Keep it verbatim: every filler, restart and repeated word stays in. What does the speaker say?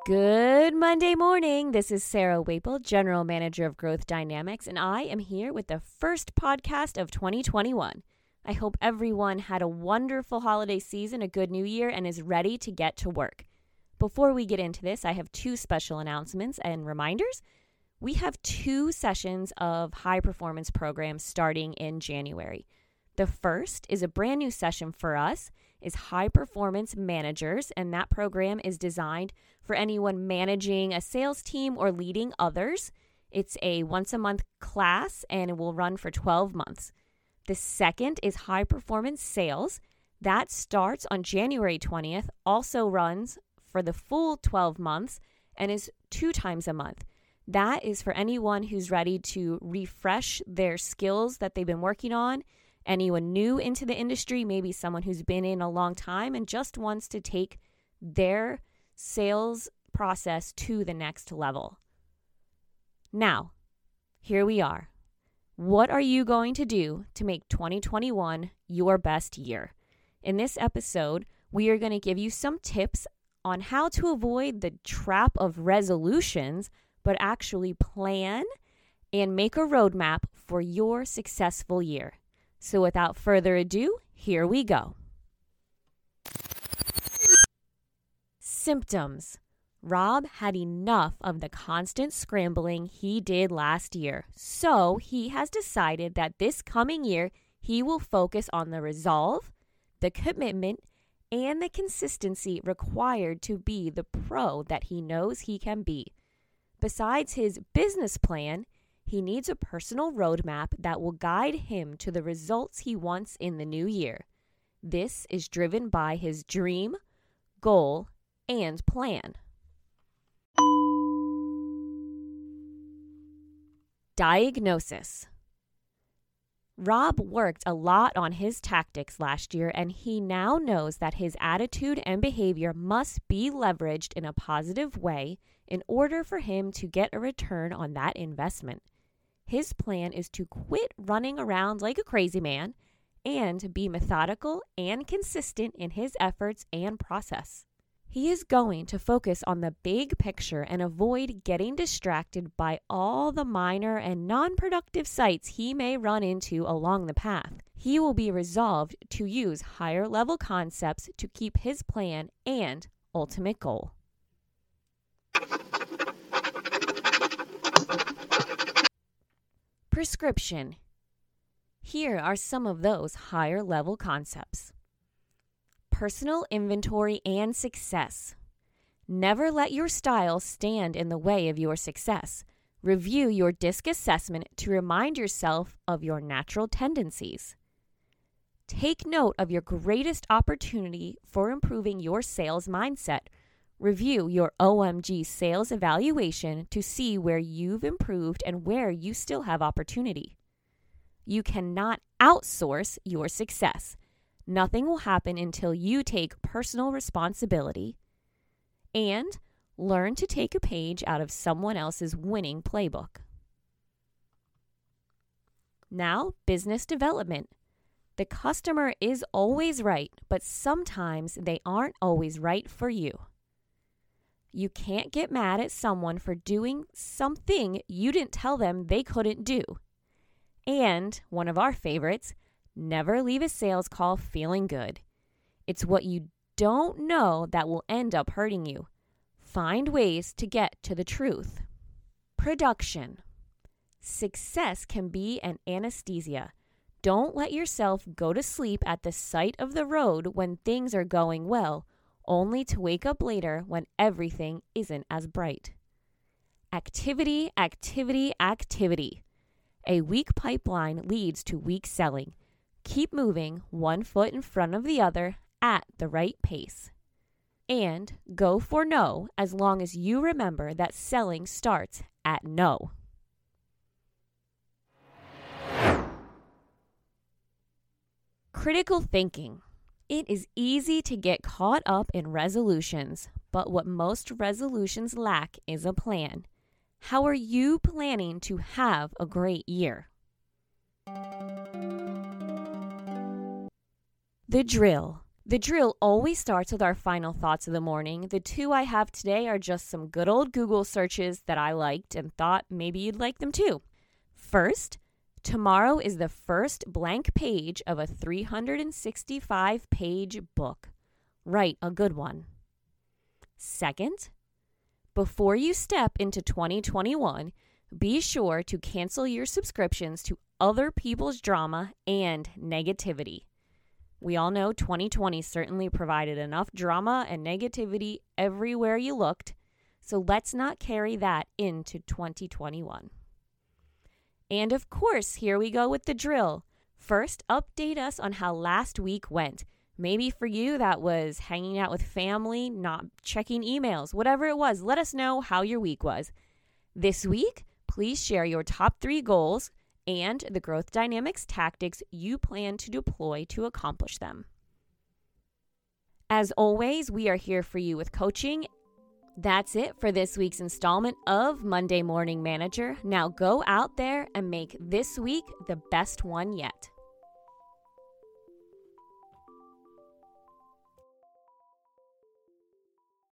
Good Monday morning. This is Sarah Waple, General Manager of Growth Dynamics, and I am here with the first podcast of twenty twenty-one. I hope everyone had a wonderful holiday season, a good new year, and is ready to get to work. Before we get into this, I have two special announcements and reminders. We have two sessions of high performance programs starting in January. The first is a brand new session for us, is High Performance Managers, and that program is designed for anyone managing a sales team or leading others. It's a once a month class and it will run for twelve months. The second is High Performance Sales. That starts on January twentieth, also runs for the full twelve months and is two times a month. That is for anyone who's ready to refresh their skills that they've been working on. Anyone new into the industry, maybe someone who's been in a long time and just wants to take their sales process to the next level. Now, here we are. What are you going to do to make twenty twenty-one your best year? In this episode, we are going to give you some tips on how to avoid the trap of resolutions, but actually plan and make a roadmap for your successful year. So without further ado, here we go. Symptoms. Rob had enough of the constant scrambling he did last year, so he has decided that this coming year he will focus on the resolve, the commitment, and the consistency required to be the pro that he knows he can be. Besides his business plan, he needs a personal roadmap that will guide him to the results he wants in the new year. This is driven by his dream, goal, and plan. Diagnosis. Rob worked a lot on his tactics last year, and he now knows that his attitude and behavior must be leveraged in a positive way in order for him to get a return on that investment. His plan is to quit running around like a crazy man and be methodical and consistent in his efforts and process. He is going to focus on the big picture and avoid getting distracted by all the minor and non-productive sites he may run into along the path. He will be resolved to use higher level concepts to keep his plan and ultimate goal. Prescription. Here are some of those higher level concepts. Personal inventory and success. Never let your style stand in the way of your success. Review your DISC assessment to remind yourself of your natural tendencies. Take note of your greatest opportunity for improving your sales mindset. Review your O M G sales evaluation to see where you've improved and where you still have opportunity. You cannot outsource your success. Nothing will happen until you take personal responsibility. And learn to take a page out of someone else's winning playbook. Now, business development. The customer is always right, but sometimes they aren't always right for you. You can't get mad at someone for doing something you didn't tell them they couldn't do. And one of our favorites, never leave a sales call feeling good. It's what you don't know that will end up hurting you. Find ways to get to the truth. Production. Success can be an anesthesia. Don't let yourself go to sleep at the side of the road when things are going well, only to wake up later when everything isn't as bright. Activity, activity, activity. A weak pipeline leads to weak selling. Keep moving one foot in front of the other at the right pace. And go for no as long as you remember that selling starts at no. Critical thinking. It is easy to get caught up in resolutions, but what most resolutions lack is a plan. How are you planning to have a great year? The drill. The drill always starts with our final thoughts of the morning. The two I have today are just some good old Google searches that I liked and thought maybe you'd like them too. First, tomorrow is the first blank page of a three hundred sixty-five page book. Write a good one. Second, before you step into twenty twenty-one, be sure to cancel your subscriptions to other people's drama and negativity. We all know twenty twenty certainly provided enough drama and negativity everywhere you looked, so let's not carry that into twenty twenty-one. And of course, here we go with the drill. First, update us on how last week went. Maybe for you that was hanging out with family, not checking emails, whatever it was. Let us know how your week was. This week, please share your top three goals and the growth dynamics tactics you plan to deploy to accomplish them. As always, we are here for you with coaching. That's it for this week's installment of Monday Morning Manager. Now go out there and make this week the best one yet.